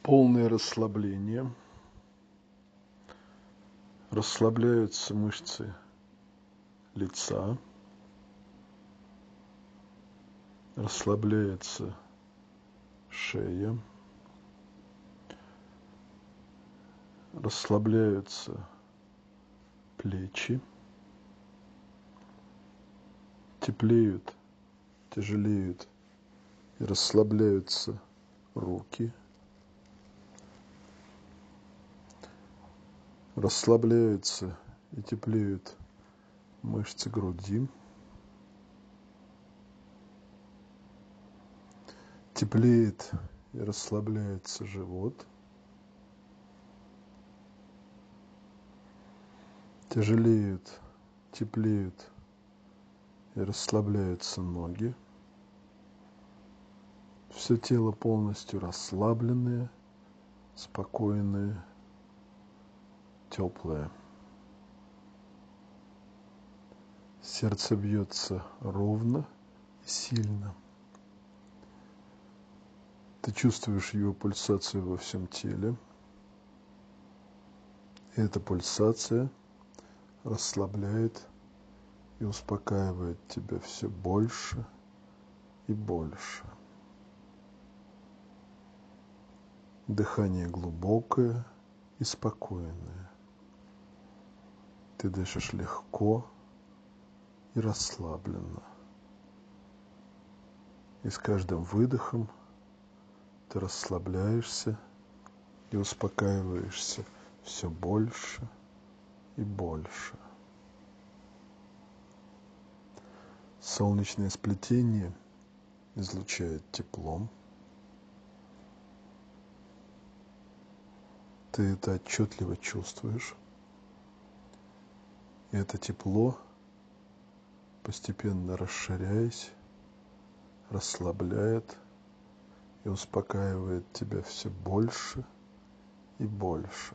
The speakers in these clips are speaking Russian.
Полное расслабление. Расслабляются мышцы лица. Расслабляется шея. Расслабляются плечи. Теплеют, тяжелеют и расслабляются руки. Расслабляются и теплеют мышцы груди. Теплеет и расслабляется живот. Тяжелеют, теплеют и расслабляются ноги. Все тело полностью расслабленное, спокойное, теплое. Сердце бьется ровно и сильно. Ты чувствуешь его пульсацию во всем теле. И эта пульсация расслабляет и успокаивает тебя все больше и больше. Дыхание глубокое и спокойное. Ты дышишь легко и расслабленно. И с каждым выдохом ты расслабляешься и успокаиваешься все больше и больше. Солнечное сплетение излучает теплом. Ты это отчетливо чувствуешь. И это тепло, постепенно расширяясь, расслабляет и успокаивает тебя все больше и больше.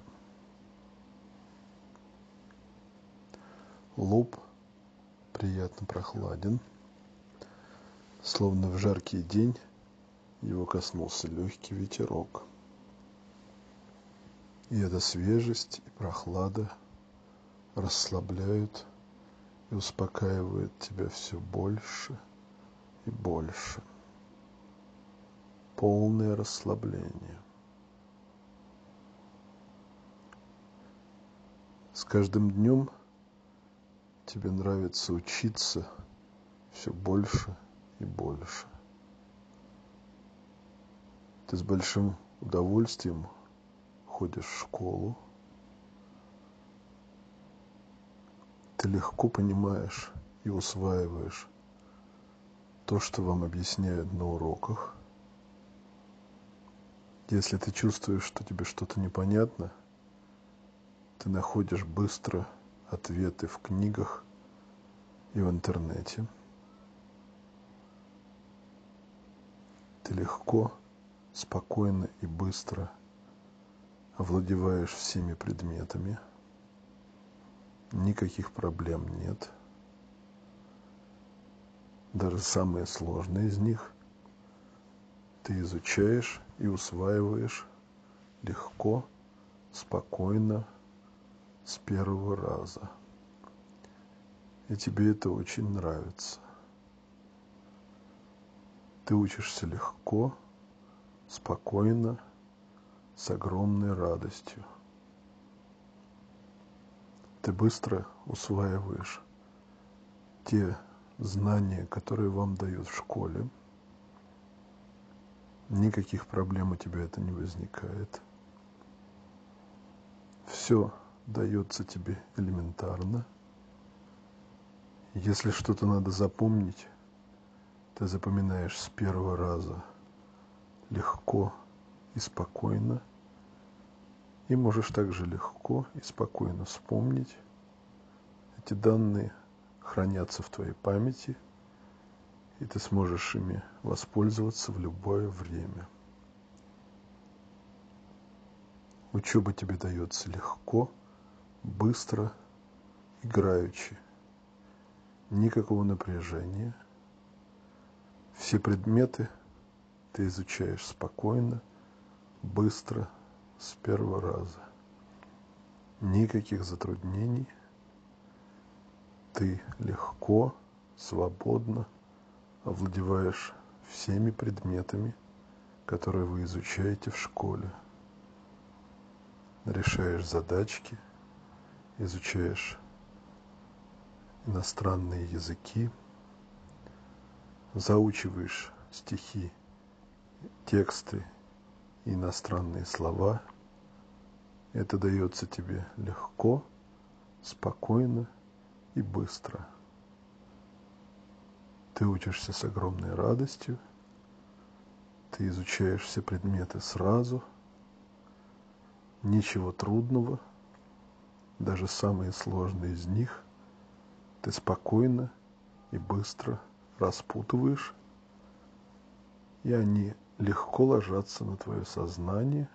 Лоб приятно прохладен, словно в жаркий день его коснулся легкий ветерок. И эта свежесть и прохлада расслабляют и успокаивают тебя все больше и больше. Полное расслабление. С каждым днем тебе нравится учиться все больше и больше. Ты с большим удовольствием ходишь в школу. Ты легко понимаешь и усваиваешь то, что вам объясняют на уроках. Если ты чувствуешь, что тебе что-то непонятно, ты находишь быстро ответы в книгах и в интернете. Ты легко, спокойно и быстро овладеваешь всеми предметами. Никаких проблем нет. Даже самые сложные из них ты изучаешь и усваиваешь легко, спокойно, с первого раза. И тебе это очень нравится. Ты учишься легко, спокойно, с огромной радостью. Ты быстро усваиваешь те знания, которые вам дают в школе. Никаких проблем у тебя это не возникает. Все дается тебе элементарно. Если что-то надо запомнить, ты запоминаешь с первого раза легко и спокойно. И можешь также легко и спокойно вспомнить. Эти данные хранятся в твоей памяти, и ты сможешь ими воспользоваться в любое время. Учеба тебе дается легко, быстро, играючи. Никакого напряжения. Все предметы ты изучаешь спокойно, быстро, с первого раза. Никаких затруднений. Ты легко, свободно овладеваешь всеми предметами, которые вы изучаете в школе. Решаешь задачки, изучаешь иностранные языки, заучиваешь стихи, тексты и иностранные слова. Это дается тебе легко, спокойно и быстро. Ты учишься с огромной радостью, ты изучаешь все предметы сразу, ничего трудного, даже самые сложные из них ты спокойно и быстро распутываешь, и они легко ложатся на твое сознание,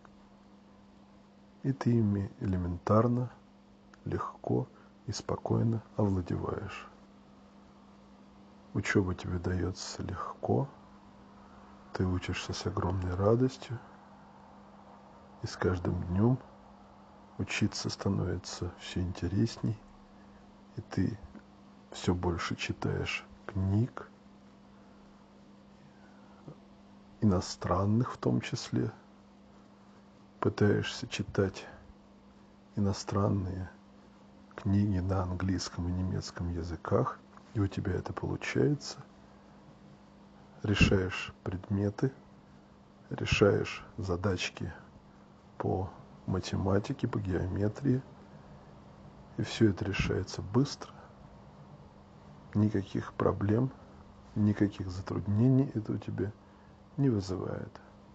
и ты ими элементарно, легко и спокойно овладеваешь. Учеба тебе дается легко, ты учишься с огромной радостью, и с каждым днем учиться становится все интересней, и ты все больше читаешь книг, иностранных в том числе, пытаешься читать иностранные книги на английском и немецком языках, и у тебя это получается. Решаешь предметы, решаешь задачки по математике, по геометрии, и все это решается быстро. Никаких проблем, никаких затруднений это у тебя не вызывает.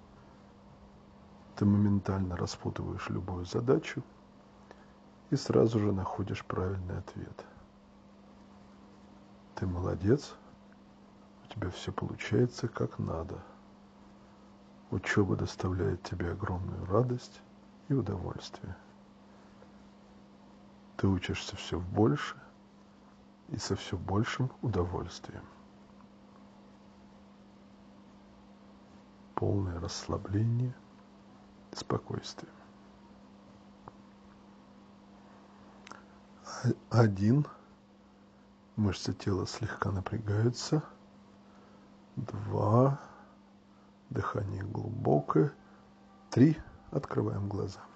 Ты моментально распутываешь любую задачу и сразу же находишь правильный ответ. Ты молодец, у тебя все получается как надо. Учеба доставляет тебе огромную радость и удовольствие. Ты учишься все больше и со все большим удовольствием. Полное расслабление и спокойствие. 1. Мышцы тела слегка напрягаются. 2. Дыхание глубокое. 3. Открываем глаза.